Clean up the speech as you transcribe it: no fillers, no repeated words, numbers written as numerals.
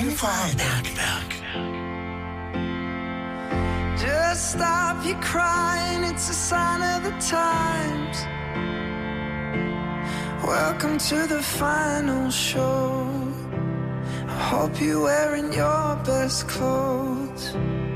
Info-Netzwerk. Just stop your crying, it's a sign of the times. Welcome to the final show. I hope you're wearing your best clothes.